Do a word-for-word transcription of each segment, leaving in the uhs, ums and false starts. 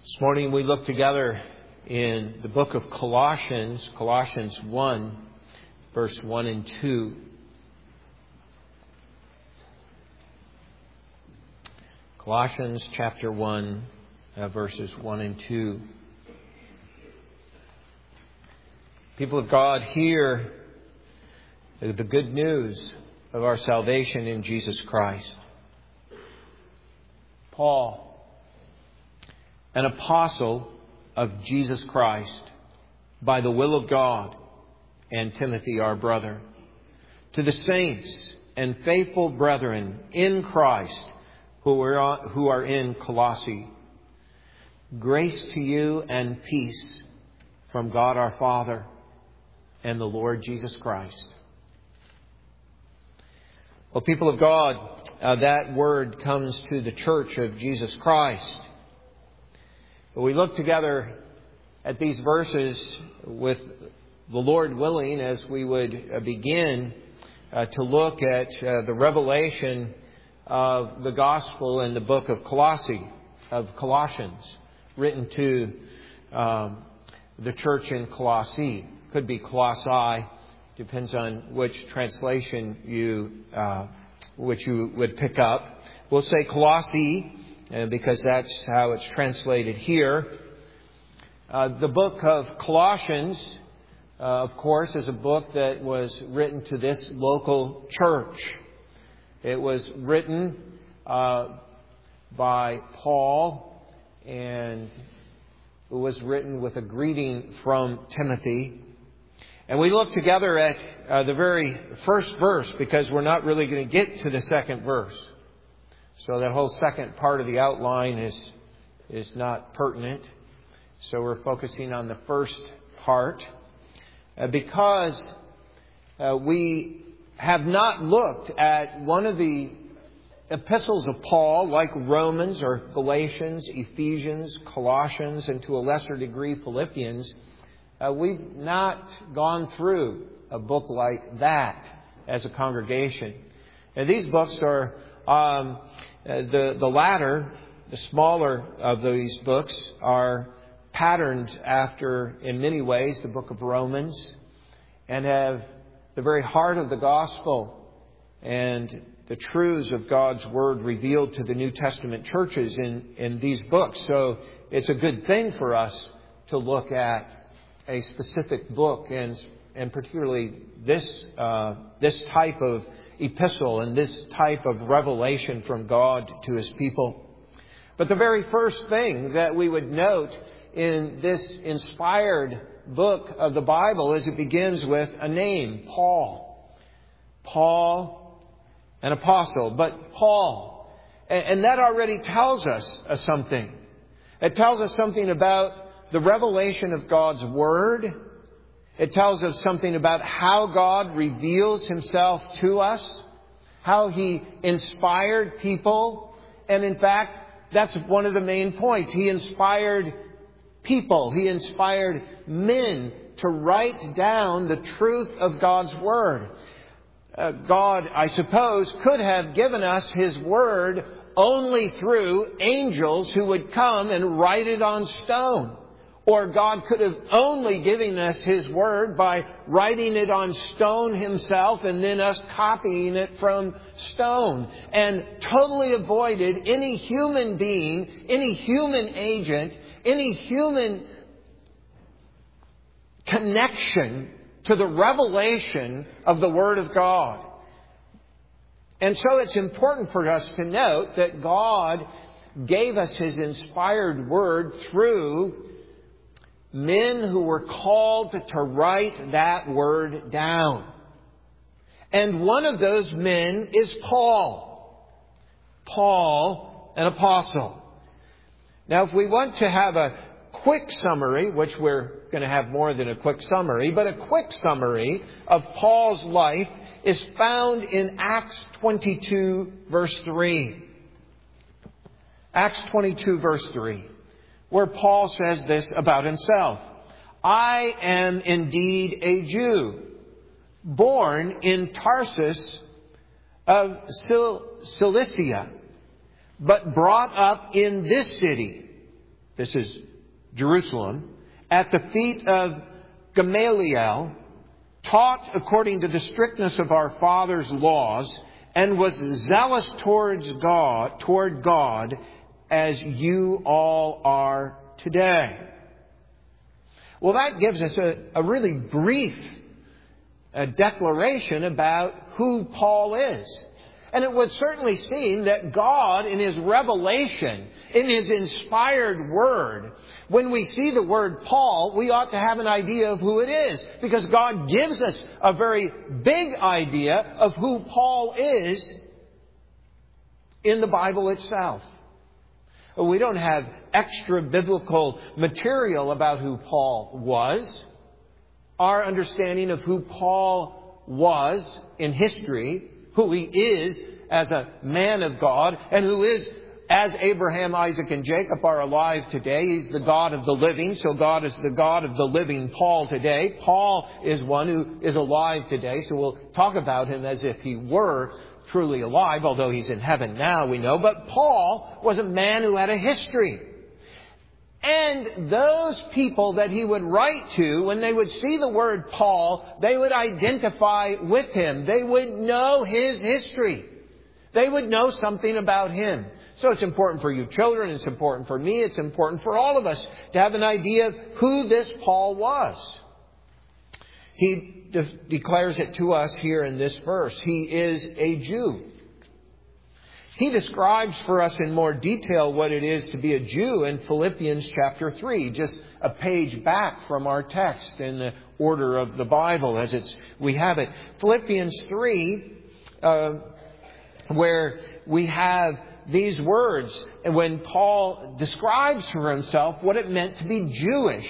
This morning we look together in the book of Colossians, Colossians one, verse one and two. Colossians chapter one, uh, verses one and two. People of God, hear the good news of our salvation in Jesus Christ. Paul, an apostle of Jesus Christ, by the will of God, and Timothy, our brother, to the saints and faithful brethren in Christ who are, who are in Colossae, grace to you and peace from God our Father and the Lord Jesus Christ. Well, people of God, uh, that word comes to the church of Jesus Christ. We look together at these verses with the Lord willing as we would begin uh, to look at uh, the revelation of the gospel in the book of Colossae, of Colossians, written to um, the church in Colossae. Could be Colossae, depends on which translation you uh, which you would pick up. We'll say Colossae, Uh, because that's how it's translated here. Uh, the book of Colossians, uh, of course, is a book that was written to this local church. It was written uh, by Paul, and it was written with a greeting from Timothy. And we look together at uh, the very first verse, because we're not really going to get to the second verse. So that whole second part of the outline is is not pertinent. So we're focusing on the first part. Uh, because uh, we have not looked at one of the epistles of Paul, like Romans or Galatians, Ephesians, Colossians, and to a lesser degree Philippians. Uh, we've not gone through a book like that as a congregation. And these books are... Um, uh, the, the latter, the smaller of these books, are patterned after, in many ways, the book of Romans, and have the very heart of the gospel and the truths of God's Word revealed to the New Testament churches in, in these books. So it's a good thing for us to look at a specific book, and, and particularly this, uh, this type of epistle and this type of revelation from God to His people. But the very first thing that we would note in this inspired book of the Bible is it begins with a name, Paul. Paul, an apostle, but Paul. And that already tells us something. It tells us something about the revelation of God's Word. It tells us something about how God reveals Himself to us, how He inspired people. And in fact, that's one of the main points. He inspired people. He inspired men to write down the truth of God's Word. Uh, God, I suppose, could have given us His Word only through angels who would come and write it on stone. Or God could have only given us His Word by writing it on stone Himself and then us copying it from stone. And totally avoided any human being, any human agent, any human connection to the revelation of the Word of God. And so it's important for us to note that God gave us His inspired Word through men who were called to write that Word down. And one of those men is Paul. Paul, an apostle. Now, if we want to have a quick summary, which we're going to have more than a quick summary, but a quick summary of Paul's life is found in Acts twenty-two, verse three. Acts twenty-two, verse three. Where Paul says this about himself. I am indeed a Jew, born in Tarsus of Cil- Cilicia, but brought up in this city, this is Jerusalem, at the feet of Gamaliel, taught according to the strictness of our father's laws, and was zealous towards God, toward God, as you all are today. Well, that gives us a, a really brief a declaration about who Paul is. And it would certainly seem that God, in His revelation, in His inspired Word, when we see the word Paul, we ought to have an idea of who it is. Because God gives us a very big idea of who Paul is in the Bible itself. We don't have extra biblical material about who Paul was. Our understanding of who Paul was in history, who he is as a man of God, and who is, as Abraham, Isaac, and Jacob are alive today. He's the God of the living, so God is the God of the living Paul today. Paul is one who is alive today, so we'll talk about him as if he were truly alive, although he's in heaven now, we know. But Paul was a man who had a history. And those people that he would write to, when they would see the word Paul, they would identify with him. They would know his history. They would know something about him. So it's important for you children, it's important for me, it's important for all of us to have an idea of who this Paul was. He de- declares it to us here in this verse. He is a Jew. He describes for us in more detail what it is to be a Jew in Philippians chapter three, just a page back from our text in the order of the Bible as it's we have it. Philippians three, uh, where we have these words, and when Paul describes for himself what it meant to be Jewish.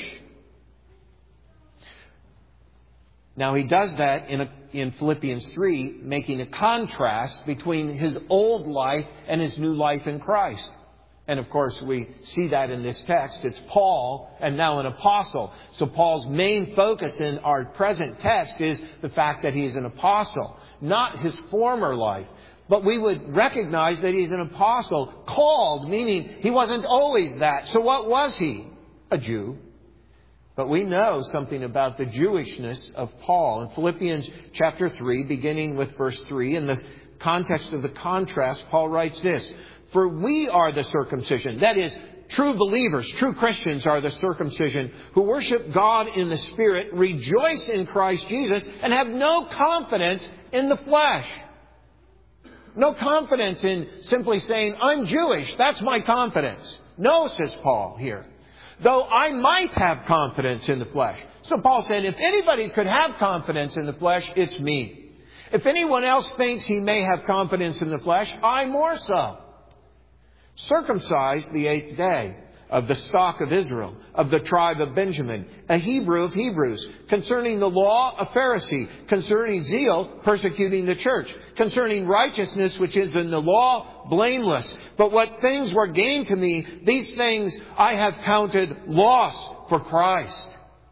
Now he does that in, a, in Philippians three, making a contrast between his old life and his new life in Christ. And of course we see that in this text. It's Paul and now an apostle. So Paul's main focus in our present text is the fact that he's an apostle, not his former life. But we would recognize that he's an apostle, called, meaning he wasn't always that. So what was he? A Jew. But we know something about the Jewishness of Paul. In Philippians chapter three, beginning with verse three, in the context of the contrast, Paul writes this: "For we are the circumcision," that is, true believers, true Christians are the circumcision, "who worship God in the Spirit, rejoice in Christ Jesus, and have no confidence in the flesh." No confidence in simply saying, "I'm Jewish, that's my confidence." No, says Paul here. Though I might have confidence in the flesh. So Paul said, if anybody could have confidence in the flesh, it's me. If anyone else thinks he may have confidence in the flesh, I more so. Circumcised the eighth day, of the stock of Israel, of the tribe of Benjamin, a Hebrew of Hebrews, concerning the law, a Pharisee, concerning zeal, persecuting the church, concerning righteousness which is in the law, blameless. But what things were gained to me, these things I have counted loss for Christ.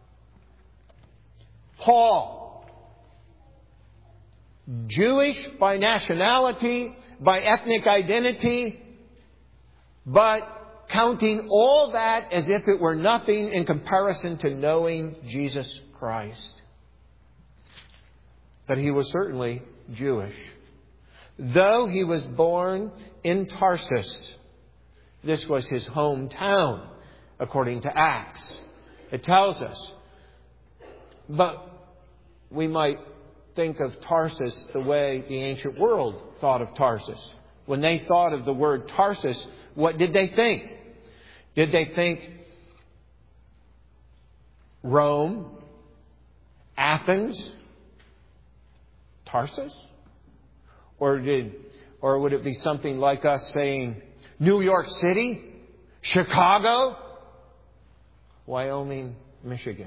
Paul, Jewish by nationality, by ethnic identity, but counting all that as if it were nothing in comparison to knowing Jesus Christ. But he was certainly Jewish. Though he was born in Tarsus, this was his hometown, according to Acts. It tells us. But we might think of Tarsus the way the ancient world thought of Tarsus. When they thought of the word Tarsus, what did they think? Did they think Rome, Athens, Tarsus? Or did, or would it be something like us saying New York City, Chicago, Wyoming, Michigan?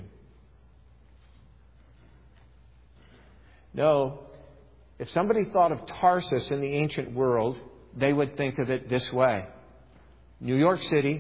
No. If somebody thought of Tarsus in the ancient world, they would think of it this way. New York City,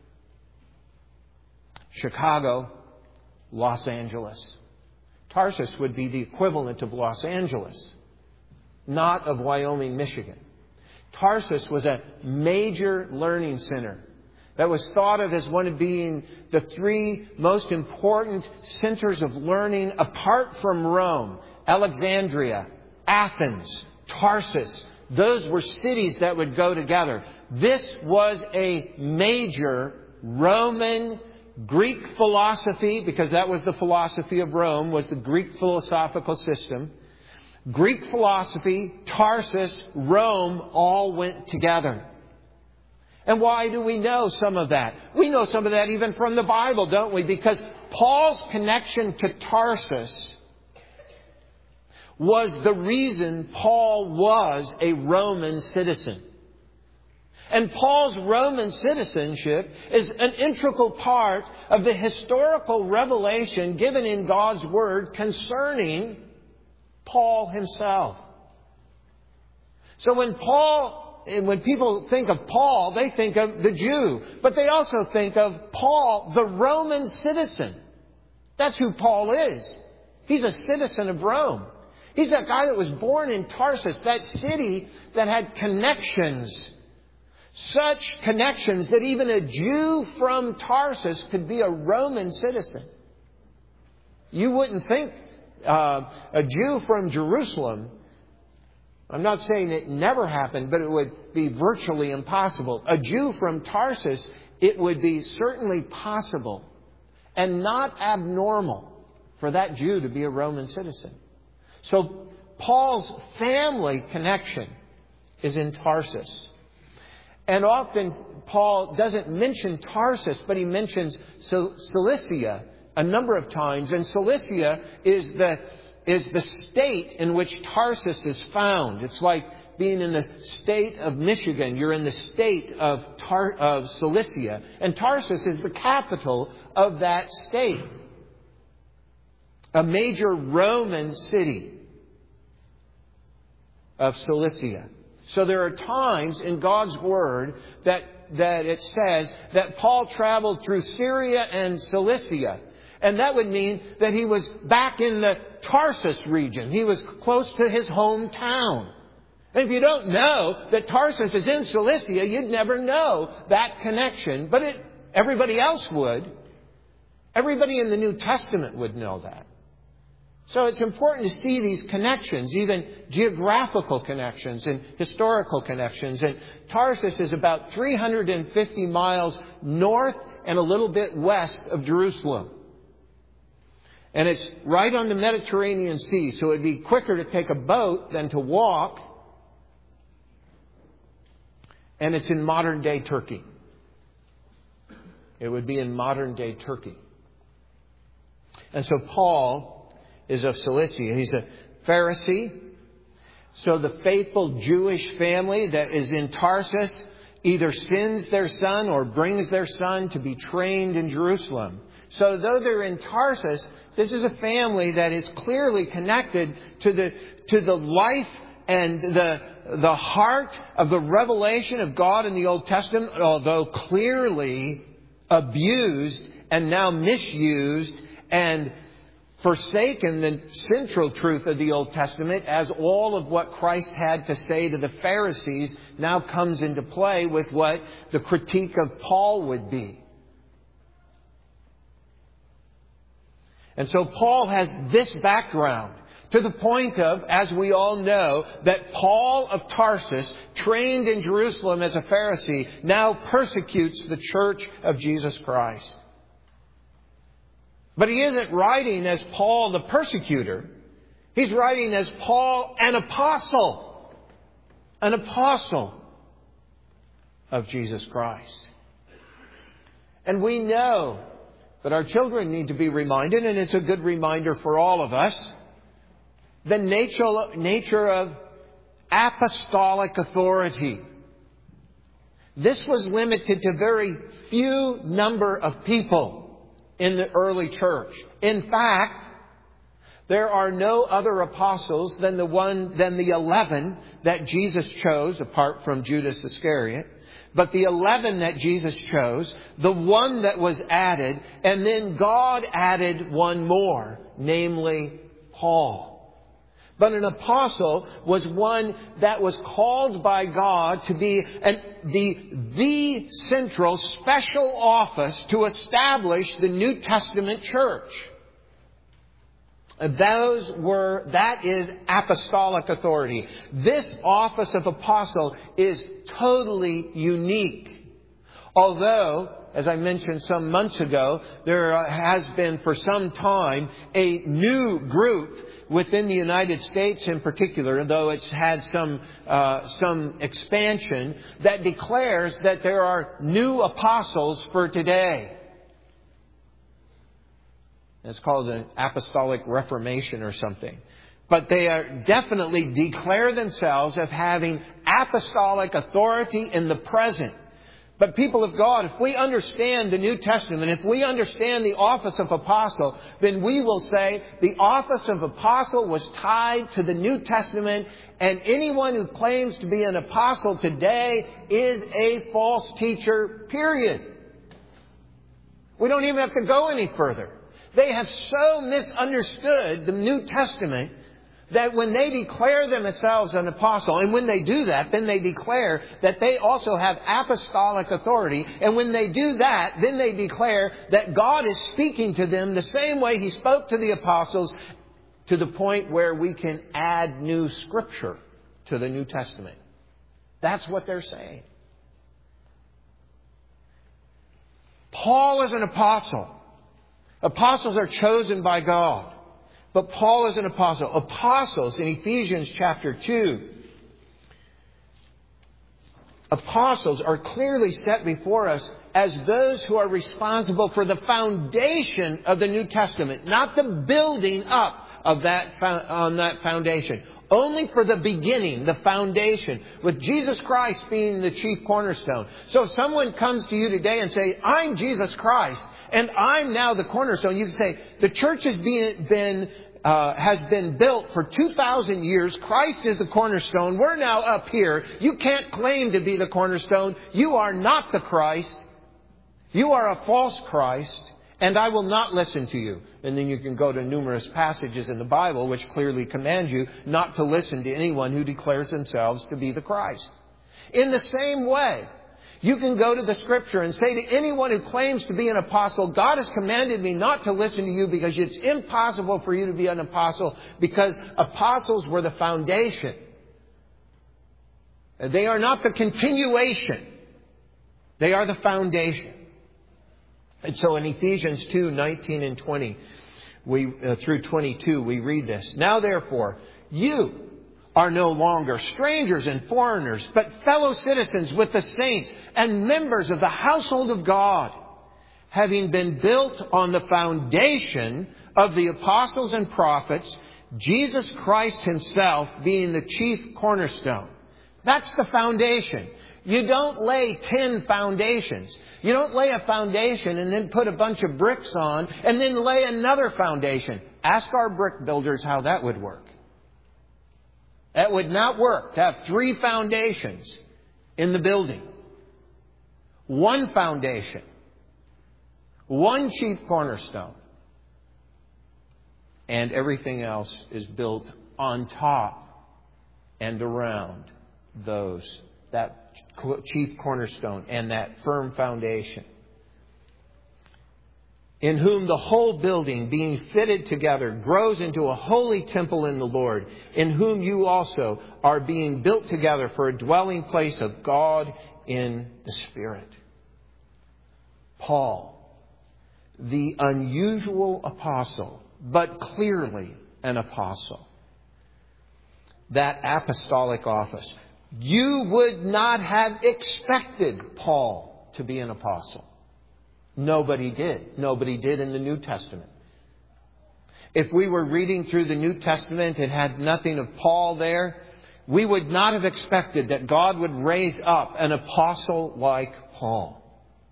Chicago, Los Angeles. Tarsus would be the equivalent of Los Angeles, not of Wyoming, Michigan. Tarsus was a major learning center. that was thought of as one of being the three most important centers of learning apart from Rome. Alexandria, Athens, Tarsus. Those were cities that would go together. This was a major Roman Greek philosophy, because that was the philosophy of Rome, was the Greek philosophical system. Greek philosophy, Tarsus, Rome, all went together. And why do we know some of that? We know some of that even from the Bible, don't we? Because Paul's connection to Tarsus was the reason Paul was a Roman citizen. And Paul's Roman citizenship is an integral part of the historical revelation given in God's Word concerning Paul himself. So when Paul, when people think of Paul, they think of the Jew. But they also think of Paul, the Roman citizen. That's who Paul is. He's a citizen of Rome. He's that guy that was born in Tarsus, that city that had connections. Such connections that even a Jew from Tarsus could be a Roman citizen. You wouldn't think uh, a Jew from Jerusalem, I'm not saying it never happened, but it would be virtually impossible. A Jew from Tarsus, it would be certainly possible and not abnormal for that Jew to be a Roman citizen. So Paul's family connection is in Tarsus. And often Paul doesn't mention Tarsus, but he mentions Cilicia a number of times. And Cilicia is the, is the state in which Tarsus is found. It's like being in the state of Michigan. You're in the state of, Tar, of Cilicia. And Tarsus is the capital of that state. A major Roman city of Cilicia. So there are times in God's Word that, that it says that Paul traveled through Syria and Cilicia. And that would mean that he was back in the Tarsus region. He was close to his hometown. And if you don't know that Tarsus is in Cilicia, you'd never know that connection. But it, everybody else would. Everybody in the New Testament would know that. So it's important to see these connections, even geographical connections and historical connections. And Tarsus is about three hundred fifty miles north and a little bit west of Jerusalem. And it's right on the Mediterranean Sea, so it'd be quicker to take a boat than to walk. And it's in modern-day Turkey. It would be in modern-day Turkey. And so Paul is of Cilicia. He's a Pharisee. So the faithful Jewish family that is in Tarsus either sends their son or brings their son to be trained in Jerusalem. So though they're in Tarsus, this is a family that is clearly connected to the, to the life and the, the heart of the revelation of God in the Old Testament, although clearly abused and now misused and forsaken the central truth of the Old Testament, as all of what Christ had to say to the Pharisees now comes into play with what the critique of Paul would be. And so Paul has this background to the point of, as we all know, that Paul of Tarsus, trained in Jerusalem as a Pharisee, now persecutes the church of Jesus Christ. But he isn't writing as Paul the persecutor. He's writing as Paul an apostle. An apostle of Jesus Christ. And we know that our children need to be reminded, and it's a good reminder for all of us, the nature, nature of apostolic authority. This was limited to very few number of people in the early church. In fact, there are no other apostles than the one, than the eleven that Jesus chose, apart from Judas Iscariot. But the eleven that Jesus chose, the one that was added, and then God added one more, namely Paul. But an apostle was one that was called by God to be an, the, the central special office to establish the New Testament church. Those were, that is apostolic authority. This office of apostle is totally unique. Although, as I mentioned some months ago, there has been for some time a new group within the United States in particular, though it's had some uh, some expansion, that declares that there are new apostles for today. It's called an apostolic reformation or something. But they are definitely declare themselves of having apostolic authority in the present. But people of God, if we understand the New Testament, if we understand the office of apostle, then we will say the office of apostle was tied to the New Testament, and anyone who claims to be an apostle today is a false teacher, period. We don't even have to go any further. They have so misunderstood the New Testament that when they declare themselves an apostle, and when they do that, then they declare that they also have apostolic authority. And when they do that, then they declare that God is speaking to them the same way He spoke to the apostles, to the point where we can add new scripture to the New Testament. That's what they're saying. Paul is an apostle. Apostles are chosen by God. But Paul is an apostle. Apostles in Ephesians chapter two. Apostles are clearly set before us as those who are responsible for the foundation of the New Testament, not the building up of that on that foundation. Only for the beginning, the foundation, with Jesus Christ being the chief cornerstone. So if someone comes to you today and say, I'm Jesus Christ, and I'm now the cornerstone, you can say, the church has been, been uh, has been built for two thousand years. Christ is the cornerstone. We're now up here. You can't claim to be the cornerstone. You are not the Christ. You are a false Christ. And I will not listen to you. And then you can go to numerous passages in the Bible which clearly command you not to listen to anyone who declares themselves to be the Christ. In the same way, you can go to the Scripture and say to anyone who claims to be an apostle, God has commanded me not to listen to you because it's impossible for you to be an apostle, because apostles were the foundation. They are not the continuation. They are the foundation. And so in Ephesians two, nineteen and twenty, we, uh, through twenty-two, we read this. Now therefore, you are no longer strangers and foreigners, but fellow citizens with the saints and members of the household of God, having been built on the foundation of the apostles and prophets, Jesus Christ Himself being the chief cornerstone. That's the foundation. You don't lay ten foundations. You don't lay a foundation and then put a bunch of bricks on and then lay another foundation. Ask our brick builders how that would work. That would not work to have three foundations in the building. One foundation. One chief cornerstone. And everything else is built on top and around those, that chief cornerstone and that firm foundation. In whom the whole building, being fitted together, grows into a holy temple in the Lord, in whom you also are being built together for a dwelling place of God in the Spirit. Paul, the unusual apostle, but clearly an apostle. That apostolic office. You would not have expected Paul to be an apostle. Nobody did. Nobody did in the New Testament. If we were reading through the New Testament and had nothing of Paul there, we would not have expected that God would raise up an apostle like Paul.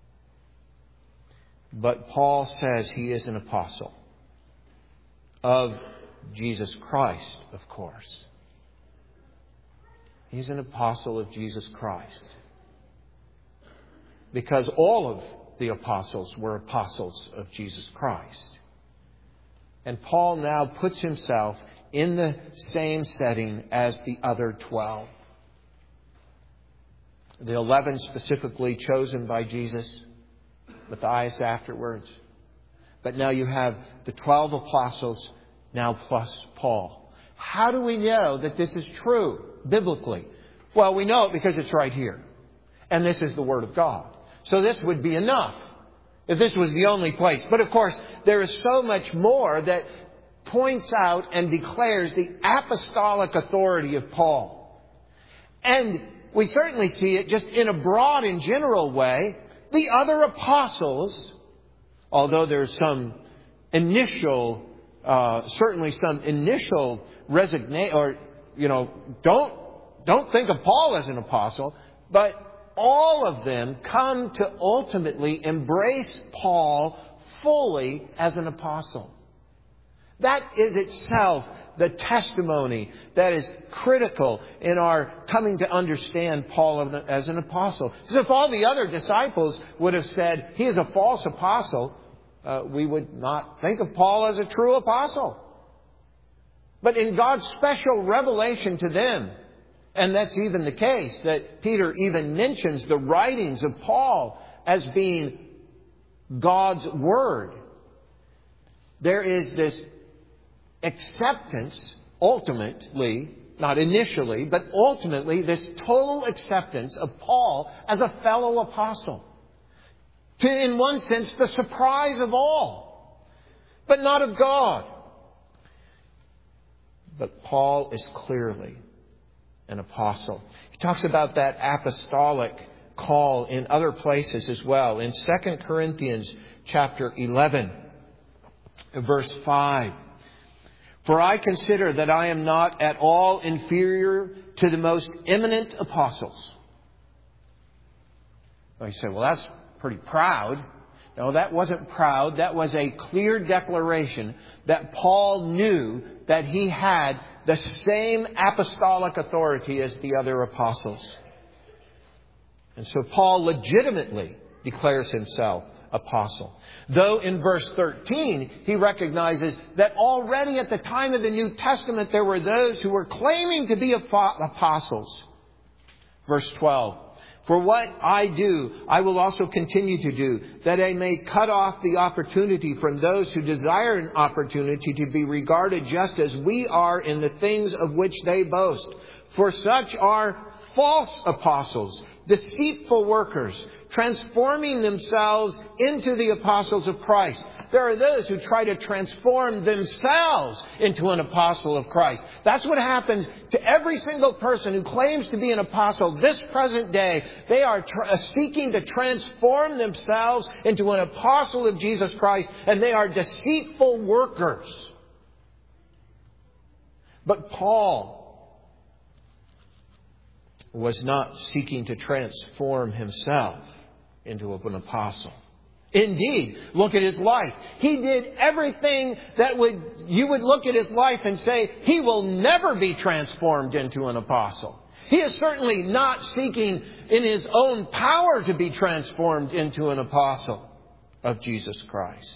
But Paul says he is an apostle of Jesus Christ, of course. He's an apostle of Jesus Christ. Because all of the apostles were apostles of Jesus Christ. And Paul now puts himself in the same setting as the other twelve. The eleven specifically chosen by Jesus, Matthias afterwards. But now you have the twelve apostles, now plus Paul. How do we know that this is true biblically? Well, we know it because it's right here. And this is the Word of God. So this would be enough if this was the only place. But of course, there is so much more that points out and declares the apostolic authority of Paul. And we certainly see it just in a broad and general way. The other apostles, although there's some initial, uh, certainly some initial resignation, or, you know, don't, don't think of Paul as an apostle, but all of them come to ultimately embrace Paul fully as an apostle. That is itself the testimony that is critical in our coming to understand Paul as an apostle. Because if all the other disciples would have said, he is a false apostle, uh, we would not think of Paul as a true apostle. But in God's special revelation to them, and that's even the case, that Peter even mentions the writings of Paul as being God's Word. There is this acceptance, ultimately, not initially, but ultimately, this total acceptance of Paul as a fellow apostle. To, in one sense, the surprise of all, but not of God. But Paul is clearly an apostle. He talks about that apostolic call in other places as well. In Second Corinthians chapter eleven, verse five. For I consider that I am not at all inferior to the most eminent apostles. Well, you say, well, that's pretty proud. No, that wasn't proud. That was a clear declaration that Paul knew that he had the same apostolic authority as the other apostles. And so Paul legitimately declares himself apostle. Though in verse thirteen, he recognizes that already at the time of the New Testament, there were those who were claiming to be apostles. Verse twelve. For what I do, I will also continue to do, that I may cut off the opportunity from those who desire an opportunity to be regarded just as we are in the things of which they boast. For such are false apostles, deceitful workers, transforming themselves into the apostles of Christ. There are those who try to transform themselves into an apostle of Christ. That's what happens to every single person who claims to be an apostle this present day. They are tr- seeking to transform themselves into an apostle of Jesus Christ, and they are deceitful workers. But Paul was not seeking to transform himself into an apostle. Indeed, look at his life. He did everything that would you would look at his life and say, he will never be transformed into an apostle. He is certainly not seeking in his own power to be transformed into an apostle of Jesus Christ.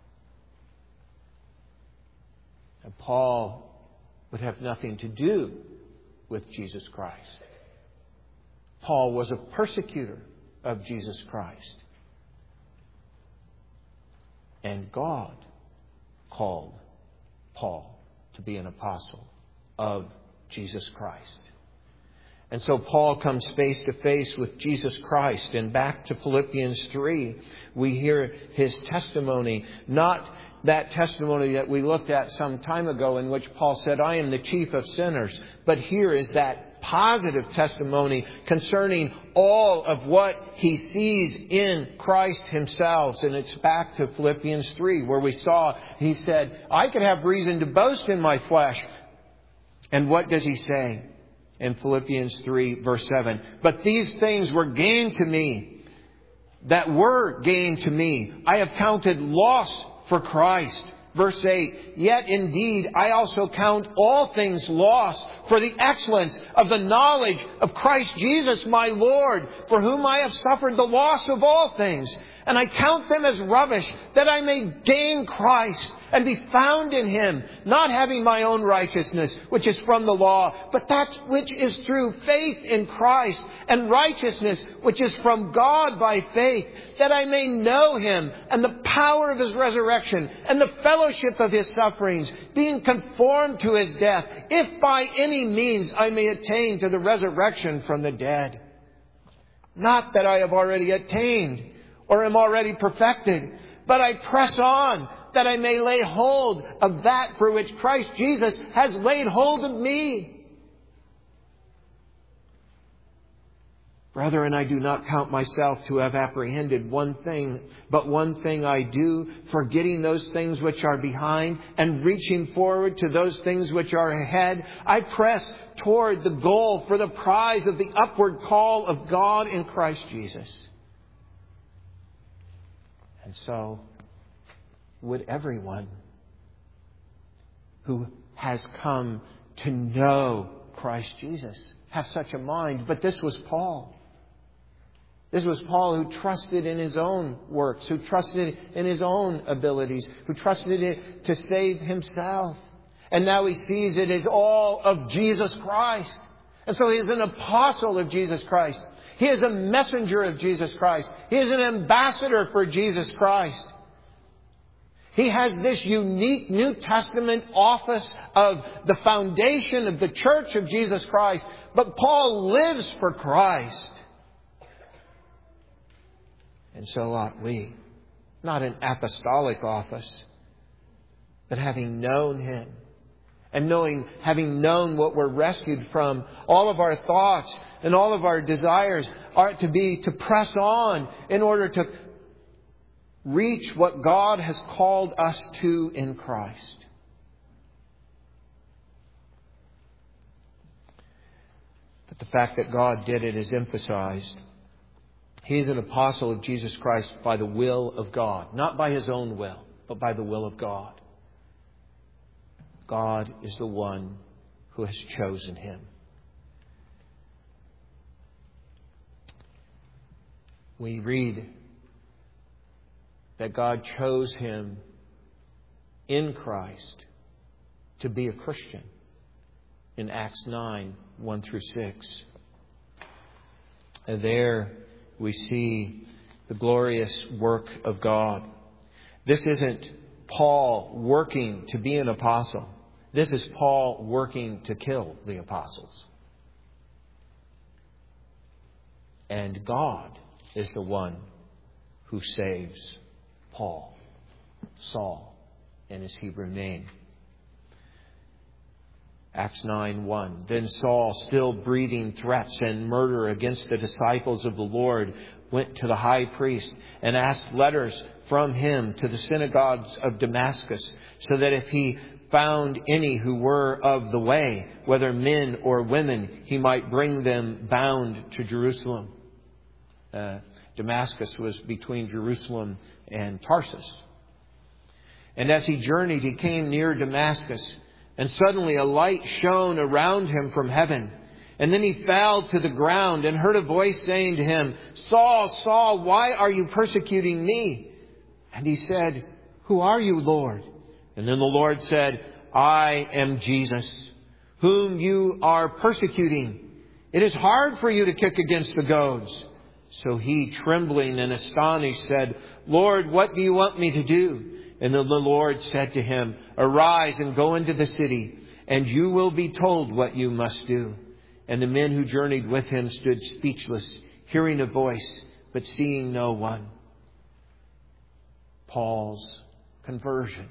And Paul would have nothing to do with Jesus Christ. Paul was a persecutor of Jesus Christ. And God called Paul to be an apostle of Jesus Christ. And so Paul comes face to face with Jesus Christ. And back to Philippians three, we hear his testimony. Not that testimony that we looked at some time ago in which Paul said, I am the chief of sinners. But here is that positive testimony concerning all of what he sees in Christ himself. And it's back to Philippians three, where we saw, he said, I could have reason to boast in my flesh. And what does he say in Philippians three, verse seven? But these things were gain to me, that were gain to me. I have counted loss for Christ. Verse eight, yet indeed I also count all things lost for the excellence of the knowledge of Christ Jesus my Lord, for whom I have suffered the loss of all things. And I count them as rubbish, that I may gain Christ and be found in Him, not having my own righteousness, which is from the law, but that which is through faith in Christ, and righteousness, which is from God by faith, that I may know Him and the power of His resurrection and the fellowship of His sufferings, being conformed to His death, if by any means I may attain to the resurrection from the dead. Not that I have already attained or am already perfected, but I press on, that I may lay hold of that for which Christ Jesus has laid hold of me. Brethren, I do not count myself to have apprehended one thing, but one thing I do, forgetting those things which are behind and reaching forward to those things which are ahead. I press toward the goal for the prize of the upward call of God in Christ Jesus. And so, would everyone who has come to know Christ Jesus have such a mind. But this was Paul. This was Paul, who trusted in his own works, who trusted in his own abilities, who trusted it to save himself. And now he sees it as all of Jesus Christ. And so he is an apostle of Jesus Christ. He is a messenger of Jesus Christ. He is an ambassador for Jesus Christ. He has this unique New Testament office of the foundation of the church of Jesus Christ. But Paul lives for Christ. And so ought we. Not an apostolic office, but having known Him. And knowing, having known what we're rescued from, all of our thoughts and all of our desires are to be to press on in order to reach what God has called us to in Christ. But the fact that God did it is emphasized. He is an apostle of Jesus Christ by the will of God. Not by his own will, but by the will of God. God is the one who has chosen him. We read that God chose him in Christ to be a Christian in Acts nine, one through six. And there we see the glorious work of God. This isn't Paul working to be an apostle. This is Paul working to kill the apostles. And God is the one who saves Paul, Saul, and his Hebrew name. Acts nine one. Then Saul, still breathing threats and murder against the disciples of the Lord, went to the high priest and asked letters from him to the synagogues of Damascus, so that if he found any who were of the way, whether men or women, he might bring them bound to Jerusalem. Uh, Damascus was between Jerusalem and Tarsus. And as he journeyed, he came near Damascus, and suddenly a light shone around him from heaven. And then he fell to the ground and heard a voice saying to him, "Saul, Saul, why are you persecuting me?" And he said, "Who are you, Lord?" And then the Lord said, "I am Jesus, whom you are persecuting. It is hard for you to kick against the goads." So he, trembling and astonished, said, "Lord, what do you want me to do?" And then the Lord said to him, "Arise and go into the city, and you will be told what you must do." And the men who journeyed with him stood speechless, hearing a voice, but seeing no one. Paul's conversion.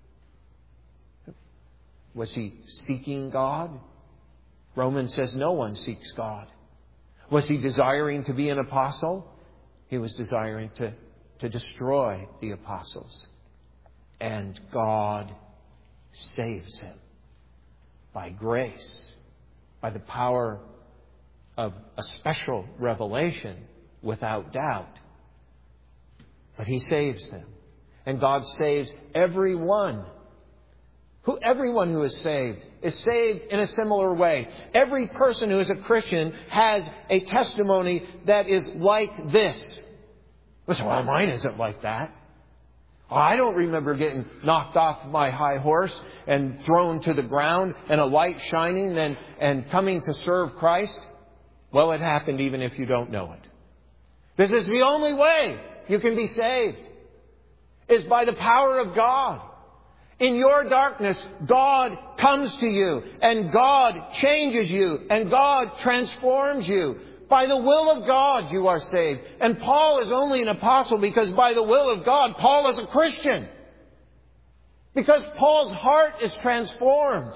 Was he seeking God? Romans says no one seeks God. Was he desiring to be an apostle? He was desiring to, to destroy the apostles. And God saves him by grace, by the power of a special revelation, without doubt. But he saves them. And God saves everyone. Who, everyone who is saved is saved in a similar way. Every person who is a Christian has a testimony that is like this. Well, mine isn't like that. I don't remember getting knocked off my high horse and thrown to the ground and a light shining and, and coming to serve Christ. Well, it happened even if you don't know it. This is the only way you can be saved, is by the power of God. In your darkness, God comes to you and God changes you and God transforms you. By the will of God, you are saved. And Paul is only an apostle because by the will of God, Paul is a Christian. Because Paul's heart is transformed.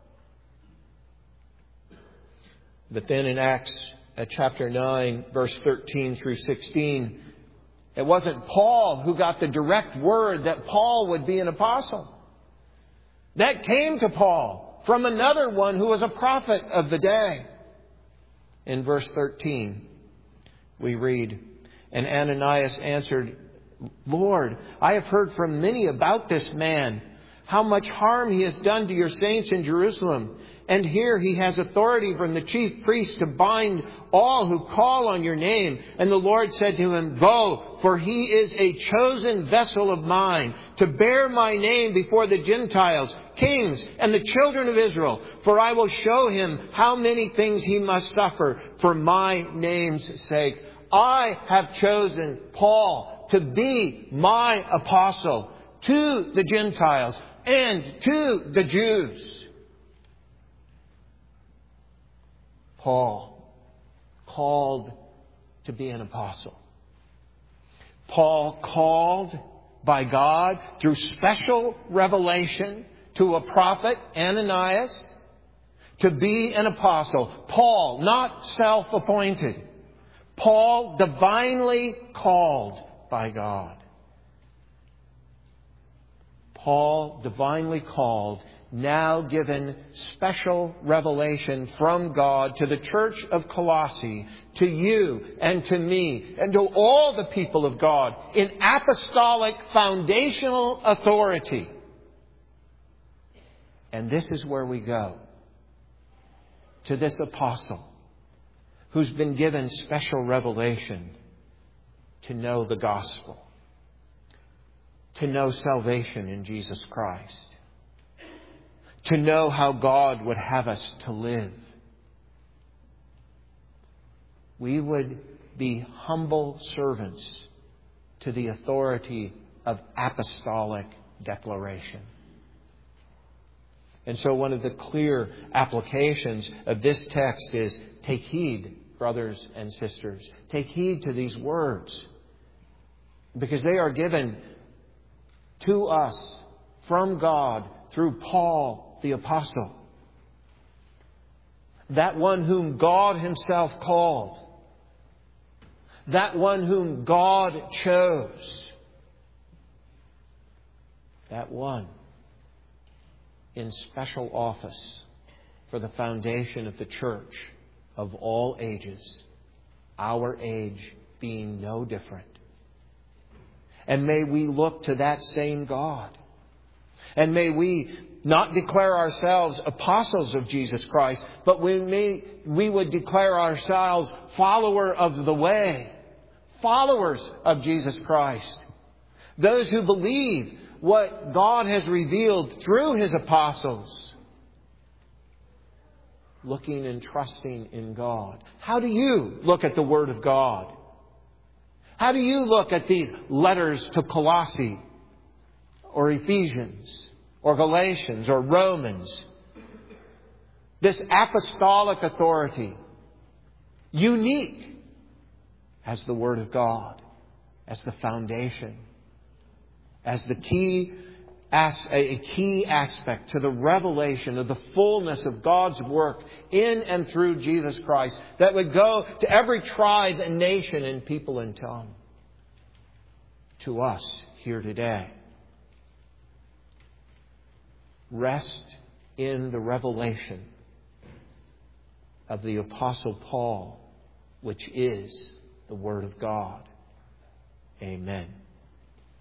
But then in Acts uh, chapter nine, verse thirteen through sixteen, it wasn't Paul who got the direct word that Paul would be an apostle. That came to Paul from another one who was a prophet of the day. In verse thirteen, we read, "And Ananias answered, 'Lord, I have heard from many about this man, how much harm he has done to your saints in Jerusalem. And here he has authority from the chief priest to bind all who call on your name.' And the Lord said to him, 'Go, for he is a chosen vessel of mine to bear my name before the Gentiles, kings, and the children of Israel. For I will show him how many things he must suffer for my name's sake.'" I have chosen Paul to be my apostle to the Gentiles and to the Jews. Paul, called to be an apostle. Paul, called by God through special revelation to a prophet, Ananias, to be an apostle. Paul, not self-appointed. Paul, divinely called by God. Paul, divinely called, now given special revelation from God to the church of Colossae, to you and to me and to all the people of God in apostolic foundational authority. And this is where we go. To this apostle who's been given special revelation to know the gospel, to know salvation in Jesus Christ, to know how God would have us to live. We would be humble servants to the authority of apostolic declaration. And so one of the clear applications of this text is, take heed, brothers and sisters. Take heed to these words, because they are given to us from God through Paul the apostle. That one whom God himself called. That one whom God chose. That one in special office for the foundation of the church of all ages, our age being no different. And may we look to that same God. And may we not declare ourselves apostles of Jesus Christ, but we may, we would declare ourselves follower of the way, followers of Jesus Christ. Those who believe what God has revealed through His apostles, looking and trusting in God. How do you look at the Word of God? How do you look at these letters to Colossae or Ephesians or Galatians or Romans? This apostolic authority, unique as the Word of God, as the foundation, as the key, as a key aspect to the revelation of the fullness of God's work in and through Jesus Christ, that would go to every tribe and nation and people and tongue, to us here today. Rest in the revelation of the Apostle Paul, which is the Word of God. Amen.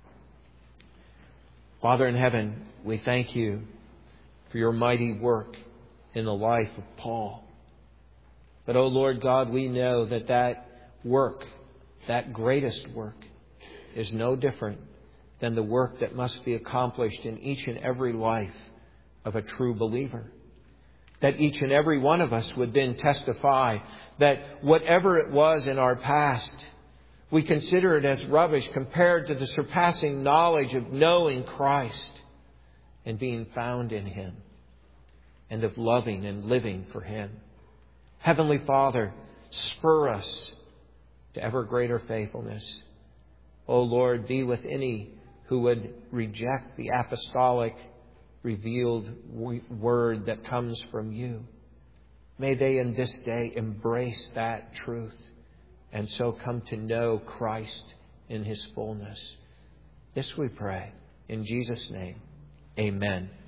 Father in heaven, we thank you for your mighty work in the life of Paul. But, oh Lord God, we know that that work, that greatest work, is no different than the work that must be accomplished in each and every life of a true believer. That each and every one of us would then testify that whatever it was in our past, we consider it as rubbish compared to the surpassing knowledge of knowing Christ and being found in Him, and of loving and living for Him. Heavenly Father, spur us to ever greater faithfulness. O Lord, be with any who would reject the apostolic revealed word that comes from You. May they in this day embrace that truth and so come to know Christ in His fullness. This we pray in Jesus' name. Amen.